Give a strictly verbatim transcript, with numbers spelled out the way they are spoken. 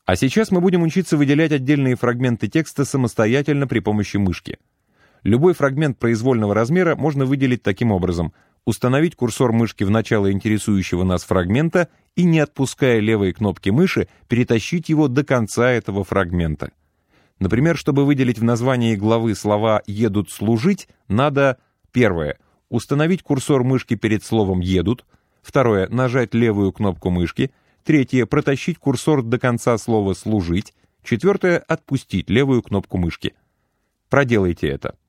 А сейчас мы будем учиться выделять отдельные фрагменты текста самостоятельно при помощи мышки. Любой фрагмент произвольного размера можно выделить таким образом: установить курсор мышки в начало интересующего нас фрагмента и, не отпуская левой кнопки мыши, перетащить его до конца этого фрагмента. Например, чтобы выделить в названии главы слова «едут служить», надо: первое — установить курсор мышки перед словом «едут», второе — нажать левую кнопку мышки, третье — протащить курсор до конца слова «служить», четвертое — отпустить левую кнопку мышки. Проделайте это.